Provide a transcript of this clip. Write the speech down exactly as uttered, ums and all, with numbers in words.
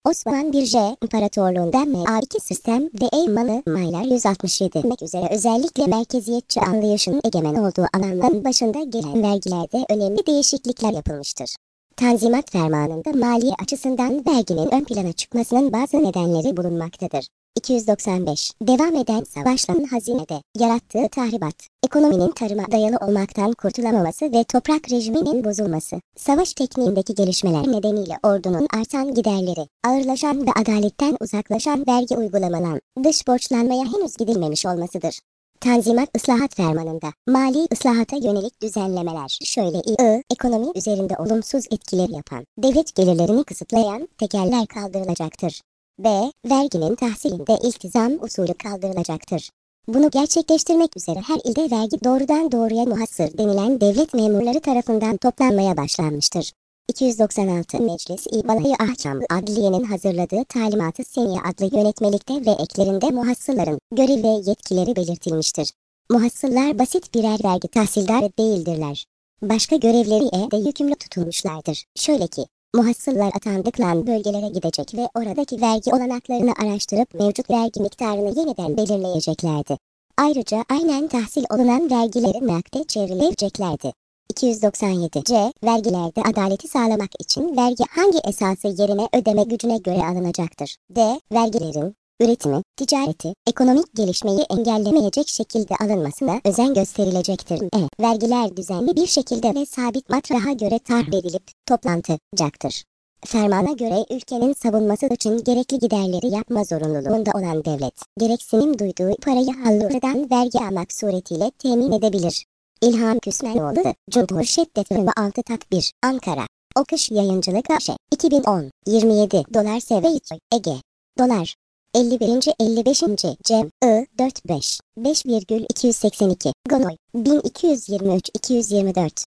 Osman bir J İmparatorluğunda M A iki sistem D E malı maylar yüz altmış yedi demek üzere özellikle merkeziyetçi anlayışın egemen olduğu alanların başında gelen vergilerde önemli değişiklikler yapılmıştır. Tanzimat Fermanı'nda maliye açısından verginin ön plana çıkmasının bazı nedenleri bulunmaktadır. iki yüz doksan beş. Devam eden savaşların hazinede yarattığı tahribat, ekonominin tarıma dayalı olmaktan kurtulamaması ve toprak rejiminin bozulması, savaş tekniğindeki gelişmeler nedeniyle ordunun artan giderleri, ağırlaşan ve adaletten uzaklaşan vergi uygulamalan, dış borçlanmaya henüz gidilmemiş olmasıdır. Tanzimat Islahat Fermanı'nda mali ıslahata yönelik düzenlemeler şöyle i, ekonomi üzerinde olumsuz etkileri yapan, devlet gelirlerini kısıtlayan tekeller kaldırılacaktır. B. Verginin tahsilinde iltizam usulü kaldırılacaktır. Bunu gerçekleştirmek üzere her ilde vergi doğrudan doğruya muhassır denilen devlet memurları tarafından toplanmaya başlanmıştır. iki yüz doksan altı Meclis-i Balayı Ahkam Adliye'nin hazırladığı Talimat-ı Seniye adlı yönetmelikte ve eklerinde muhassırların görev ve yetkileri belirtilmiştir. Muhassırlar basit birer vergi tahsildarı değildirler. Başka görevleri de yükümlü tutulmuşlardır. Şöyle ki, muhassırlar atandıkları bölgelere gidecek ve oradaki vergi olanaklarını araştırıp mevcut vergi miktarını yeniden belirleyeceklerdi. Ayrıca aynen tahsil olunan vergileri nakde çevrileceklerdi. iki yüz doksan yedi C. Vergilerde adaleti sağlamak için vergi hangi esası yerine ödeme gücüne göre alınacaktır? D. Vergilerin üretimi, ticareti, ekonomik gelişmeyi engellemeyecek şekilde alınmasına özen gösterilecektir. E. Vergiler düzenli bir şekilde ve sabit matraha göre tayin edilip toplantılacaktır. Fermana göre ülkenin savunması için gerekli giderleri yapma zorunluluğunda olan devlet, gereksinim duyduğu parayı halktan vergi almak suretiyle temin edebilir. İlhan Küsmenoğlu, Cumhuriyet Defteri altı tak bir, Ankara. Okış Yayıncılık A Ş. iki bin on, yirmi yedi dolar Seveyt, Ege. Dolar. elli bir. elli beş. Cem, I, dört beş, beş virgül iki yüz seksen iki. Gonoy, bin iki yüz yirmi üç iki yüz yirmi dört.